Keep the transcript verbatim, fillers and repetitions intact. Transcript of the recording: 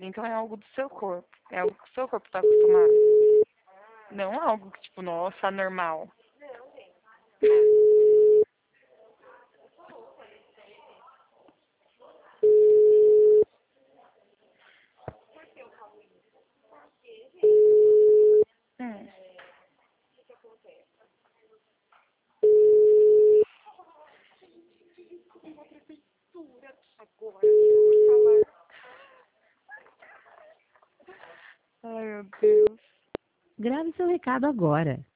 Então é algo do seu corpo. É algo que o seu corpo tá acostumado. Não é algo que, tipo, nossa, anormal. Hum. Ai, meu Deus. Grave seu recado agora.